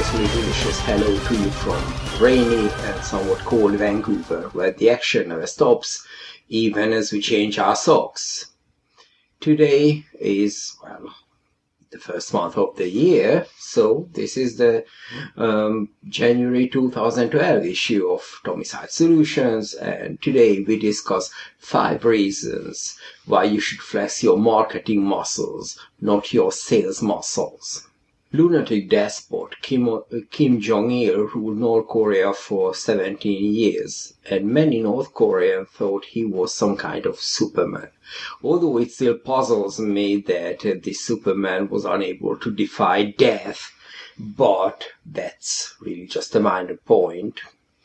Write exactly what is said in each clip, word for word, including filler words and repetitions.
deliciously delicious hello to you from rainy and somewhat cold Vancouver, where the action never stops, even as we change our socks. Today is, well, the first month of the year, so this is the um, January two thousand twelve issue of Tomicide Solutions, and today we discuss five reasons why you should flex your marketing muscles, not your sales muscles. Lunatic despot Kim, Kim Jong-il ruled North Korea for seventeen years, and many North Koreans thought he was some kind of Superman. Although it still puzzles me that uh, this Superman was unable to defy death, but that's really just a minor point.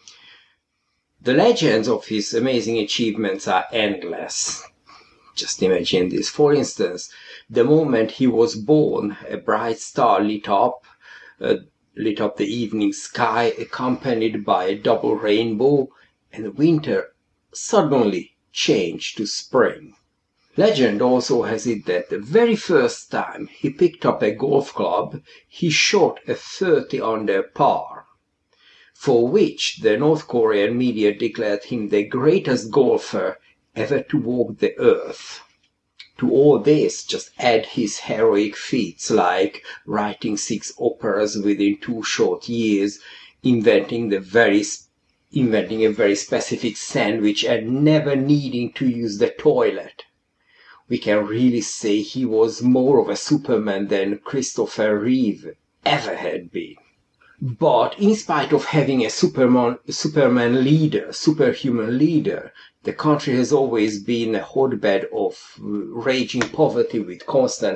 The legends of his amazing achievements are endless. Just imagine this. For instance, the moment he was born, a bright star lit up, uh, lit up the evening sky, accompanied by a double rainbow, and winter suddenly changed to spring. Legend also has it that the very first time he picked up a golf club, he shot a thirty under par, for which the North Korean media declared him the greatest golfer ever to walk the earth. To all this, just add his heroic feats like writing six operas within two short years, inventing the very inventing a very specific sandwich, and never needing to use the toilet. We can really say he was more of a Superman than Christopher Reeve ever had been. But in spite of having a Superman, Superman leader, superhuman leader, the country has always been a hotbed of raging poverty with constant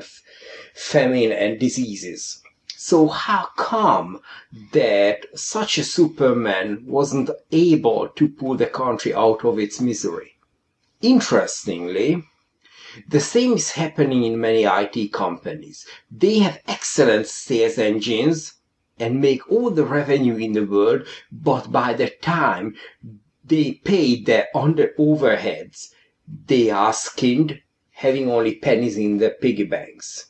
famine and diseases. So how come that such a Superman wasn't able to pull the country out of its misery? Interestingly, the same is happening in many I T companies. They have excellent sales engines and make all the revenue in the world, but by the time they pay their under overheads, they are skinned, having only pennies in their piggy banks.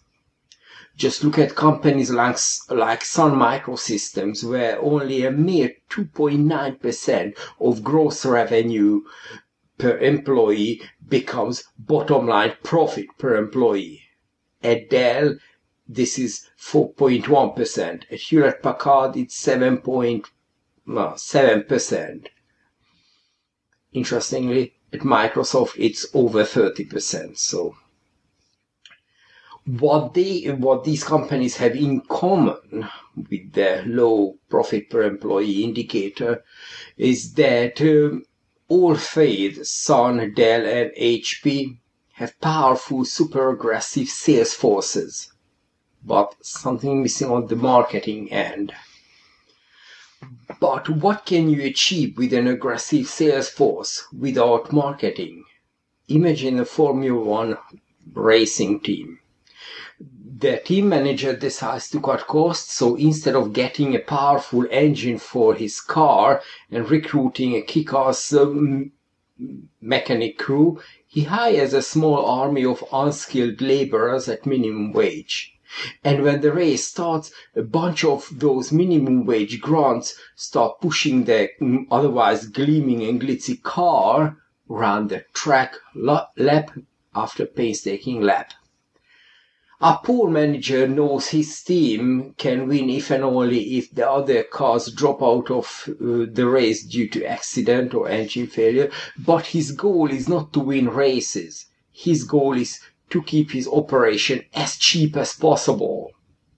Just look at companies like, like Sun Microsystems, where only a mere two point nine percent of gross revenue per employee becomes bottom line profit per employee. At Dell, this is four point one percent. At Hewlett Packard, it's seven point seven percent. Interestingly, at Microsoft, it's over thirty percent. So, what they, what these companies have in common with their low profit per employee indicator is that um, all three, Sun, Dell, and H P, have powerful, super aggressive sales forces, but something missing on the marketing end. But what can you achieve with an aggressive sales force without marketing? Imagine a Formula One racing team. The team manager decides to cut costs, so instead of getting a powerful engine for his car and recruiting a kick-ass um, mechanic crew, he hires a small army of unskilled laborers at minimum wage. And when the race starts, a bunch of those minimum wage grunts start pushing their otherwise gleaming and glitzy car around the track lap after painstaking lap. A poor manager knows his team can win if and only if the other cars drop out of uh, the race due to accident or engine failure, but his goal is not to win races. His goal is to keep his operation as cheap as possible.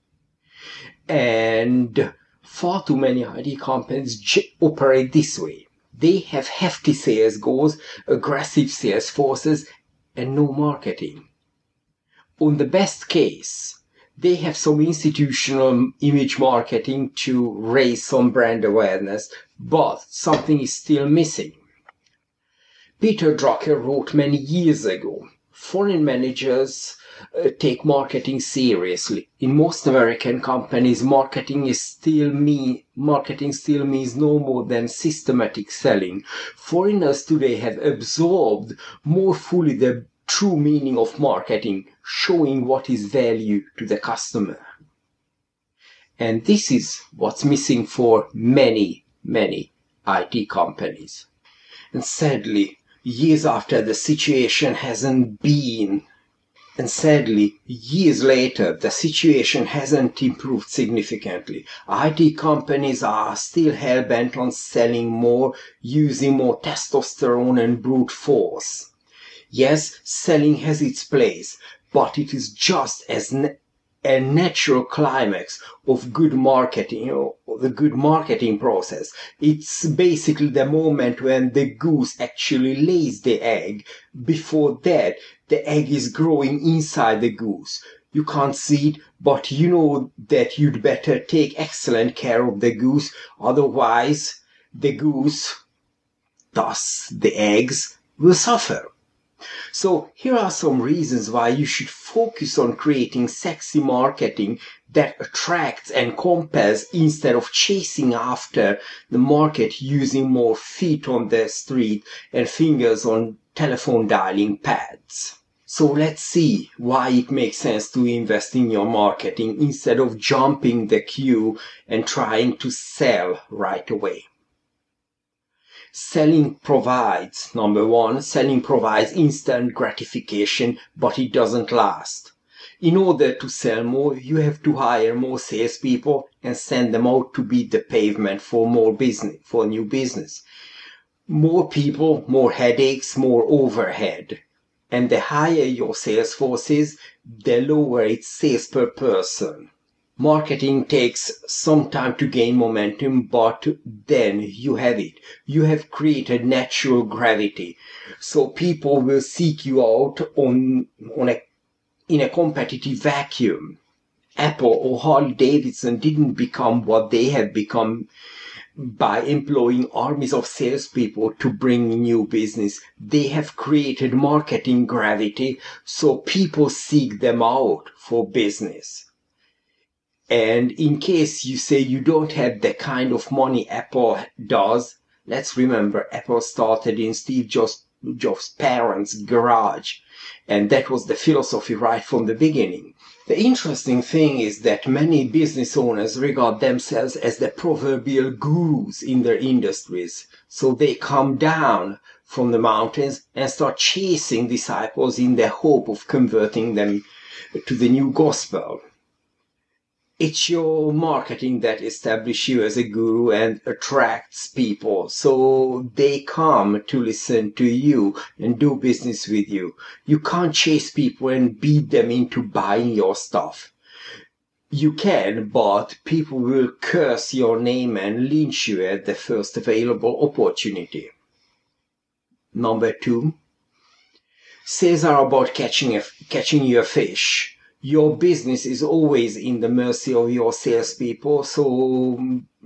And far too many I T companies j- operate this way. They have hefty sales goals, aggressive sales forces, and no marketing. On the best case, they have some institutional image marketing to raise some brand awareness, but something is still missing. Peter Drucker wrote many years ago, foreign managers uh, take marketing seriously. In most American companies, marketing is still mean marketing still means no more than systematic selling. Foreigners today have absorbed more fully the true meaning of marketing, showing what is value to the customer. And this is what's missing for many, many I T companies. And sadly, years after the situation hasn't been, and sadly, years later, the situation hasn't improved significantly. I T companies are still hell-bent on selling more, using more testosterone and brute force. Yes, selling has its place, but it is just as na- a natural climax of good marketing, you know, the good marketing process. It's basically the moment when the goose actually lays the egg. Before that, the egg is growing inside the goose. You can't see it, but you know that you'd better take excellent care of the goose, otherwise the goose, thus the eggs, will suffer. So here are some reasons why you should focus on creating sexy marketing that attracts and compels instead of chasing after the market using more feet on the street and fingers on telephone dialing pads. So let's see why it makes sense to invest in your marketing instead of jumping the queue and trying to sell right away. Selling provides, number one, selling provides instant gratification, but it doesn't last. In order to sell more, you have to hire more salespeople and send them out to beat the pavement for more business, for new business. More people, more headaches, more overhead. And the higher your sales force is, the lower its sales per person. Marketing takes some time to gain momentum, but then you have it. You have created natural gravity. So people will seek you out on, on a, in a competitive vacuum. Apple or Harley Davidson didn't become what they have become by employing armies of salespeople to bring new business. They have created marketing gravity, so people seek them out for business. And in case you say you don't have the kind of money Apple does, let's remember Apple started in Steve Jobs' Jobs' parents' garage. And that was the philosophy right from the beginning. The interesting thing is that many business owners regard themselves as the proverbial gurus in their industries. So they come down from the mountains and start chasing disciples in the hope of converting them to the new gospel. It's your marketing that establishes you as a guru and attracts people, so they come to listen to you and do business with you. You can't chase people and beat them into buying your stuff. You can, but people will curse your name and lynch you at the first available opportunity. Number two, sales are about catching a, catching your fish. Your business is always in the mercy of your salespeople, so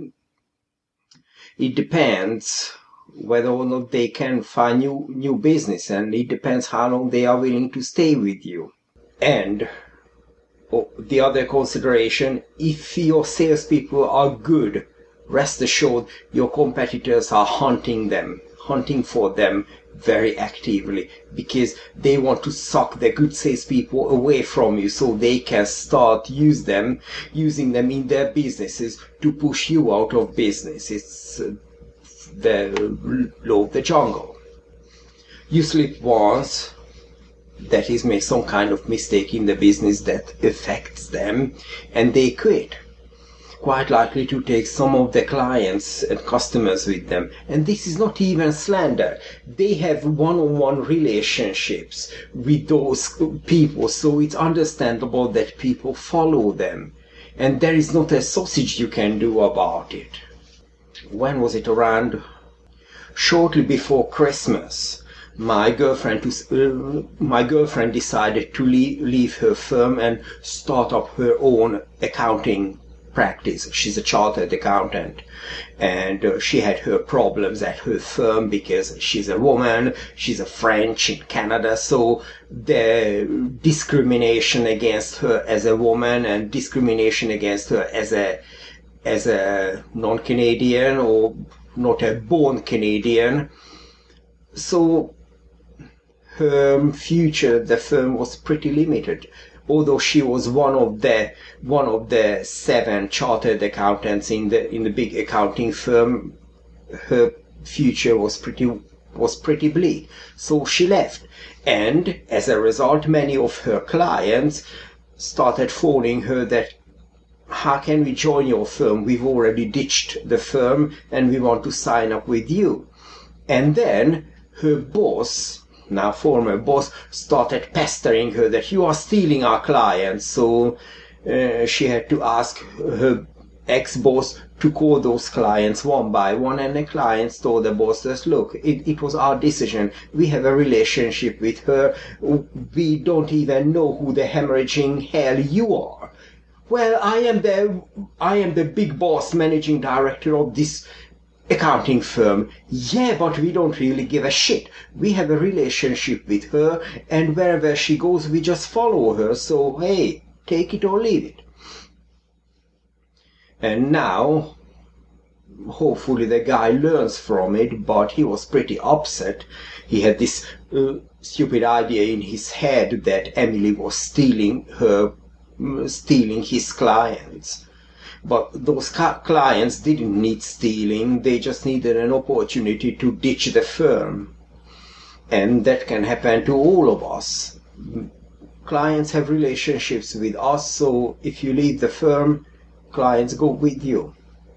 it depends whether or not they can find new, new business, and it depends how long they are willing to stay with you. And oh, the other consideration, if your salespeople are good, rest assured your competitors are hunting them, hunting for them very actively, because they want to suck the good salespeople away from you so they can start use them, using them in their businesses to push you out of business. It's uh, the law of the jungle. You slip once, that is, make some kind of mistake in the business that affects them, and they quit. Quite likely to take some of the clients and customers with them. And this is not even slander. They have one-on-one relationships with those people, so it's understandable that people follow them. And there is not a sausage you can do about it. When was it? Around shortly before Christmas, my girlfriend uh, my girlfriend decided to leave, leave her firm and start up her own accounting practice. She's a chartered accountant, and uh, she had her problems at her firm because she's a woman, she's a French in Canada, so the discrimination against her as a woman and discrimination against her as a as a non-Canadian or not a born Canadian, so her future, the firm, was pretty limited. although she was one of the one of the seven chartered accountants in the in the big accounting firm, her future was pretty was pretty bleak. So she left, and as a result, many of her clients started phoning her that, how can we join your firm? We've already ditched the firm and we want to sign up with you. And then her boss, now former boss, started pestering her that you are stealing our clients. So uh, she had to ask her ex-boss to call those clients one by one, and the clients told the bosses, look, it, it was our decision. We have a relationship with her. We don't even know who the hemorrhaging hell you are. Well, I am the I am the big boss, managing director of this accounting firm. Yeah, but we don't really give a shit. We have a relationship with her, and wherever she goes, we just follow her. So, hey, take it or leave it. And now, hopefully the guy learns from it, but he was pretty upset. He had this uh, stupid idea in his head that Emily was stealing her, stealing his clients. But those clients didn't need stealing, they just needed an opportunity to ditch the firm. And that can happen to all of us. Clients have relationships with us, so if you leave the firm, clients go with you.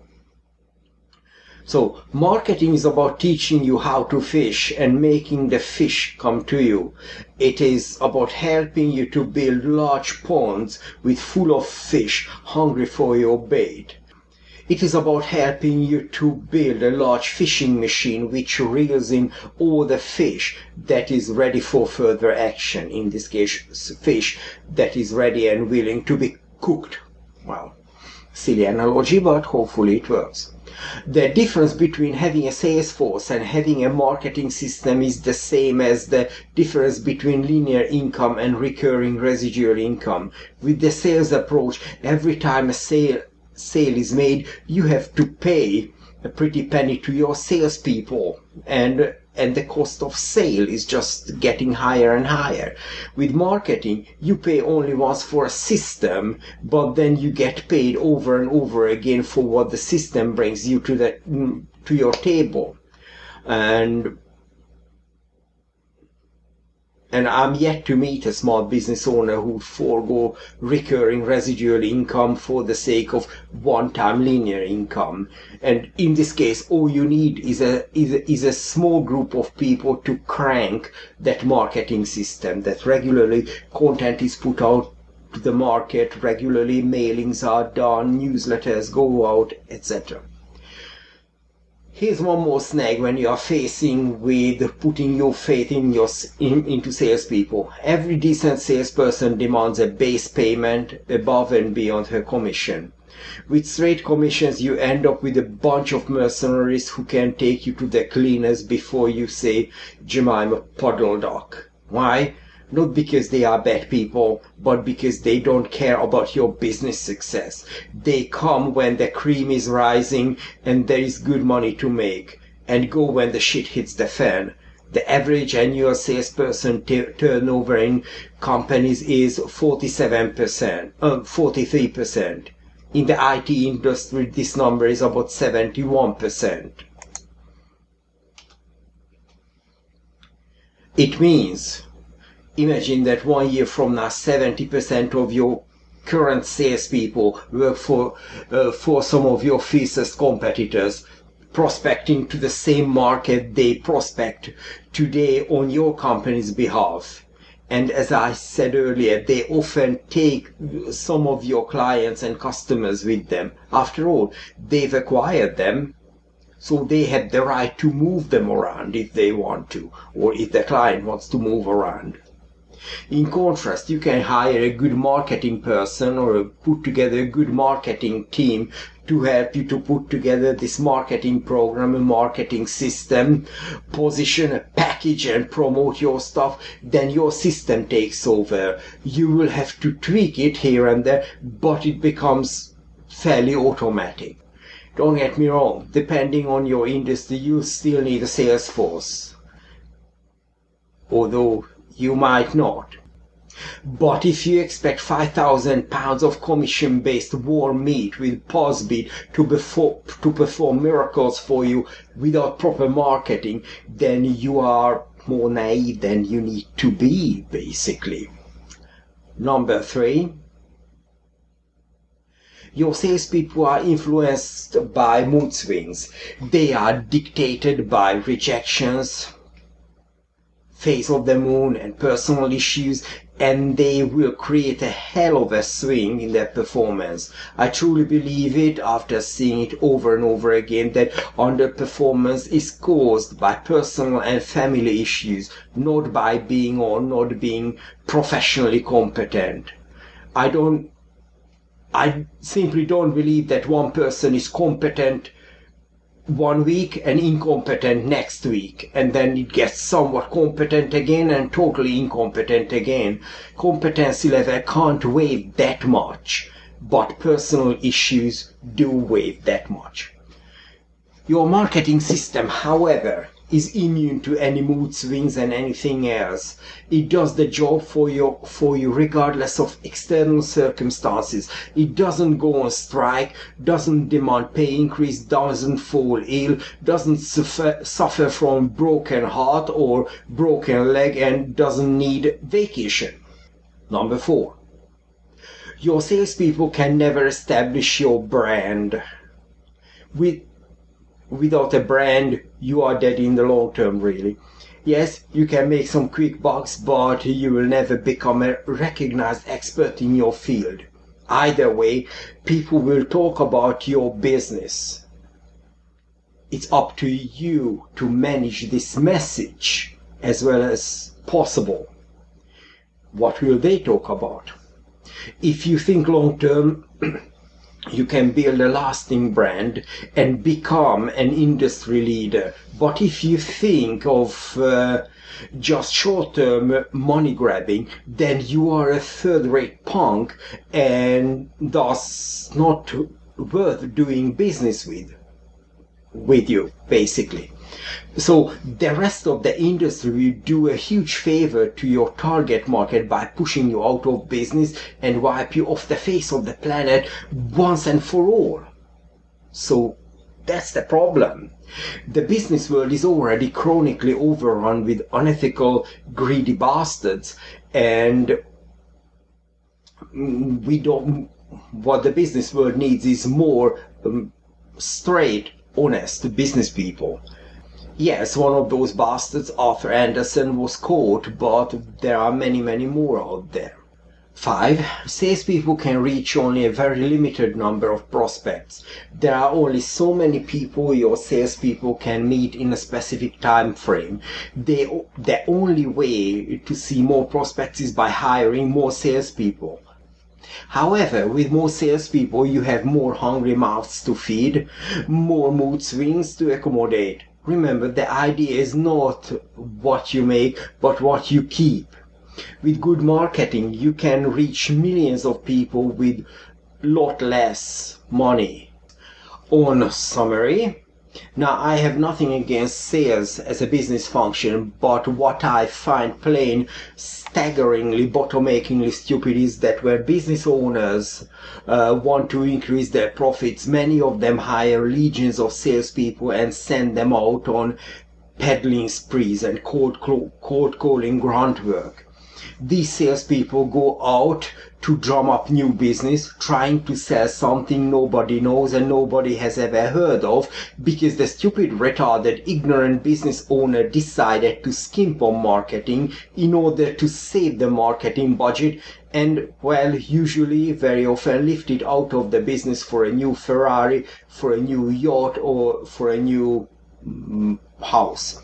So marketing is about teaching you how to fish and making the fish come to you. It is about helping you to build large ponds with full of fish hungry for your bait. It is about helping you to build a large fishing machine which reels in all the fish that is ready for further action. In this case, fish that is ready and willing to be cooked. Well, silly analogy, but hopefully it works. The difference between having a sales force and having a marketing system is the same as the difference between linear income and recurring residual income. With the sales approach, every time a sale, sale is made, you have to pay a pretty penny to your salespeople, and and the cost of sale is just getting higher and higher. With marketing, you pay only once for a system, but then you get paid over and over again for what the system brings you to the to your table. And And I'm yet to meet a small business owner who'd forego recurring residual income for the sake of one-time linear income. And in this case, all you need is a, is a, is a small group of people to crank that marketing system, that regularly content is put out to the market, regularly mailings are done, newsletters go out, et cetera. Here's one more snag when you are facing with putting your faith in your in, into salespeople. Every decent salesperson demands a base payment above and beyond her commission. With straight commissions, you end up with a bunch of mercenaries who can take you to the cleaners before you say, Jemima Puddle Duck. Why? Not because they are bad people, but because they don't care about your business success. They come when the cream is rising and there is good money to make, and go when the shit hits the fan. The average annual salesperson t- turnover in companies is forty-seven percent, uh, forty-three percent. In the I T industry, this number is about seventy-one percent. It means, imagine that one year from now, seventy percent of your current salespeople work for uh, for some of your fiercest competitors, prospecting to the same market they prospect today on your company's behalf. And as I said earlier, they often take some of your clients and customers with them. After all, they've acquired them, so they have the right to move them around if they want to, or if the client wants to move around. In contrast, you can hire a good marketing person or put together a good marketing team to help you to put together this marketing program, a marketing system, position a package and promote your stuff. Then your system takes over. You will have to tweak it here and there, but it becomes fairly automatic. Don't get me wrong, depending on your industry, you still need a sales force. Although you might not. But if you expect five thousand pounds of commission-based warm meat with Posbit to, befo- to perform miracles for you without proper marketing, then you are more naive than you need to be, basically. Number three, your salespeople are influenced by mood swings. They are dictated by rejections, phase of the moon, and personal issues, and they will create a hell of a swing in their performance. I truly believe it, after seeing it over and over again, that underperformance is caused by personal and family issues, not by being or not being professionally competent. I don't I simply don't believe that one person is competent one week and incompetent next week, and then it gets somewhat competent again and totally incompetent again. Competency level can't weigh that much, but personal issues do weigh that much. Your marketing system, however, is immune to any mood swings and anything else. It does the job for you, for you regardless of external circumstances. It doesn't go on strike, doesn't demand pay increase, doesn't fall ill, doesn't suffer, suffer from broken heart or broken leg, and doesn't need vacation. Number four, your salespeople can never establish your brand. With Without a brand, you are dead in the long term, really. Yes, you can make some quick bucks, but you will never become a recognized expert in your field. Either way, people will talk about your business. It's up to you to manage this message as well as possible. What will they talk about? If you think long term, you can build a lasting brand and become an industry leader. But if you think of uh, just short-term money grabbing, then you are a third-rate punk and thus not worth doing business with, with you, basically. So the rest of the industry will do a huge favor to your target market by pushing you out of business and wipe you off the face of the planet once and for all. So that's the problem. The business world is already chronically overrun with unethical, greedy bastards, and we don't. What the business world needs is more um, straight, honest business people. Yes, one of those bastards, Arthur Andersen, was caught, but there are many, many more out there. Five, salespeople can reach only a very limited number of prospects. There are only so many people your salespeople can meet in a specific time frame. They, the only way to see more prospects is by hiring more salespeople. However, with more salespeople, you have more hungry mouths to feed, more mood swings to accommodate. Remember, the idea is not what you make, but what you keep. With good marketing, you can reach millions of people with lot less money. On summary, now I have nothing against sales as a business function, but what I find plain staggeringly, bottom-achingly stupid is that when business owners uh, want to increase their profits, many of them hire legions of salespeople and send them out on peddling sprees and cold, cold calling grunt work. These salespeople go out to drum up new business, trying to sell something nobody knows and nobody has ever heard of, because the stupid, retarded, ignorant business owner decided to skimp on marketing in order to save the marketing budget and, well, usually, very often lift it out of the business for a new Ferrari, for a new yacht, or for a new mm, house.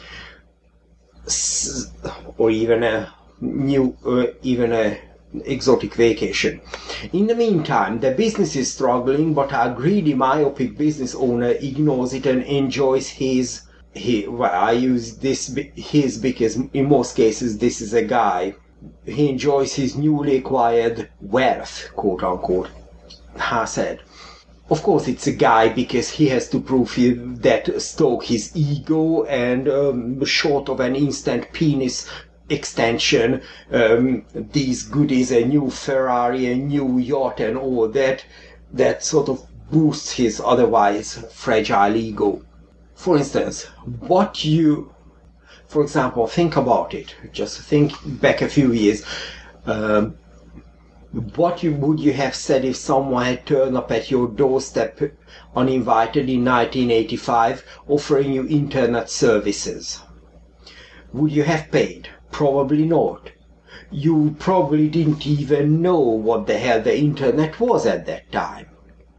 S- or even a new, uh, even a exotic vacation. In the meantime, the business is struggling, but our greedy, myopic business owner ignores it and enjoys his, he, well, I use this his because in most cases this is a guy. He enjoys his newly acquired wealth, quote unquote. I said. Of course it's a guy because he has to prove he, that stoke his ego, and um, short of an instant penis extension, um, these goodies, a new Ferrari, a new yacht and all that, that sort of boosts his otherwise fragile ego. For instance, what you, for example, think about it, just think back a few years, um, what you, would you have said if someone had turned up at your doorstep uninvited in nineteen eighty-five offering you internet services? Would you have paid? Probably not. You probably didn't even know what the hell the internet was at that time.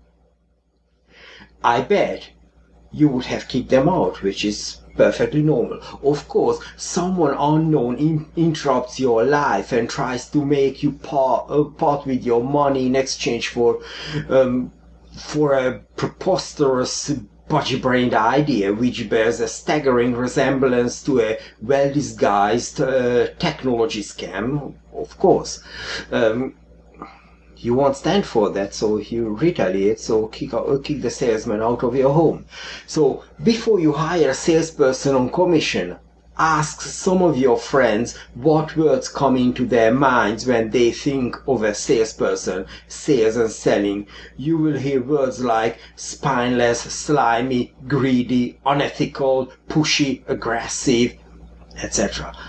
I bet you would have kicked them out, which is perfectly normal. Of course, someone unknown in- interrupts your life and tries to make you part, uh, part with your money in exchange for um, for a preposterous pudgy-brained idea which bears a staggering resemblance to a well-disguised uh, technology scam, of course. Um, you won't stand for that, so you retaliate, so kick, out, kick the salesman out of your home. So before you hire a salesperson on commission, ask some of your friends what words come into their minds when they think of a salesperson, sales and selling. You will hear words like spineless, slimy, greedy, unethical, pushy, aggressive, et cetera.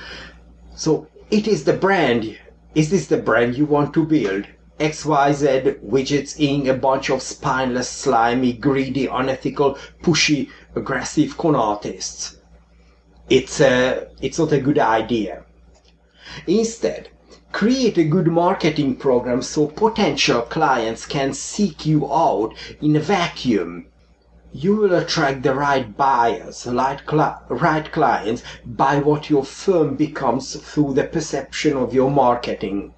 So it is the brand. Is this the brand you want to build? X Y Z Widgets Incorporated, a bunch of spineless, slimy, greedy, unethical, pushy, aggressive con artists. It's a, it's not a good idea. Instead, create a good marketing program so potential clients can seek you out in a vacuum. You will attract the right buyers, right, cli- right clients by what your firm becomes through the perception of your marketing,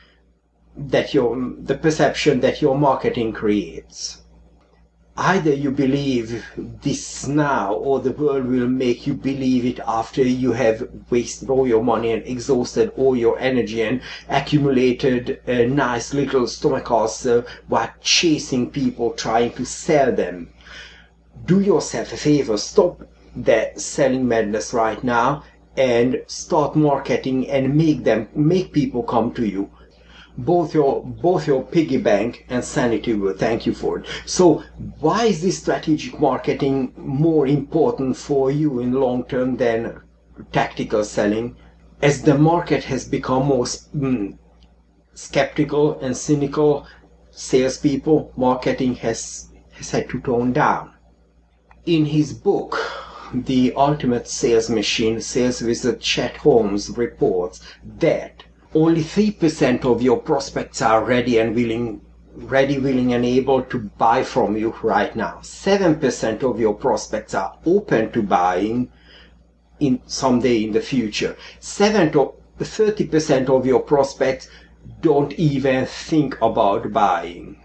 that your, the perception that your marketing creates. Either you believe this now, or the world will make you believe it after you have wasted all your money and exhausted all your energy and accumulated a nice little stomach ulcer while chasing people trying to sell them. Do yourself a favor, stop that selling madness right now and start marketing and make them, make people come to you. Both your both your piggy bank and sanity will thank you for it. So why is this strategic marketing more important for you in long term than tactical selling? As the market has become more mm, skeptical and cynical, salespeople, marketing has has had to tone down. In his book, The Ultimate Sales Machine, sales wizard Chet Holmes reports that only three percent of your prospects are ready and willing, ready, willing and able to buy from you right now. seven percent of your prospects are open to buying in someday in the future. Seven to thirty percent of your prospects don't even think about buying.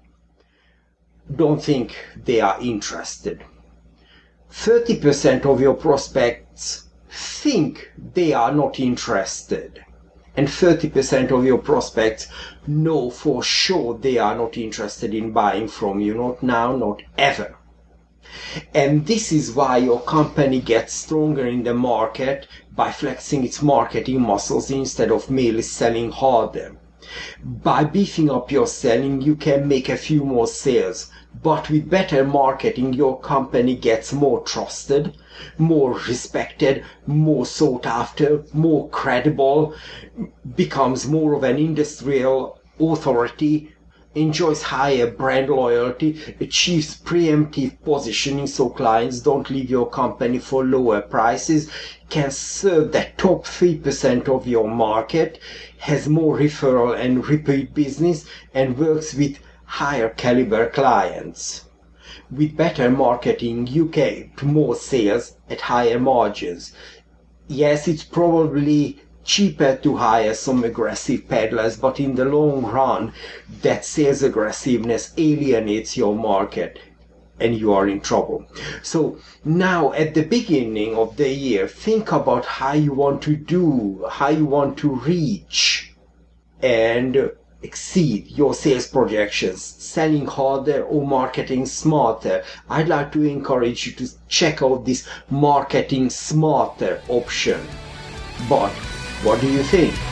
Don't think they are interested. thirty percent of your prospects think they are not interested. And thirty percent of your prospects know for sure they are not interested in buying from you, not now, not ever. And this is why your company gets stronger in the market by flexing its marketing muscles instead of merely selling harder. By beefing up your selling, you can make a few more sales. But with better marketing, your company gets more trusted, more respected, more sought after, more credible, becomes more of an industrial authority, enjoys higher brand loyalty, achieves preemptive positioning so clients don't leave your company for lower prices, can serve the top three percent of your market, has more referral and repeat business, and works with higher caliber clients. With better marketing, you get more sales at higher margins. Yes, it's probably cheaper to hire some aggressive peddlers, but in the long run, that sales aggressiveness alienates your market and you are in trouble. So now at the beginning of the year, think about how you want to do, how you want to reach and exceed your sales projections, selling harder or marketing smarter. I'd like to encourage you to check out this marketing smarter option. But What do you think?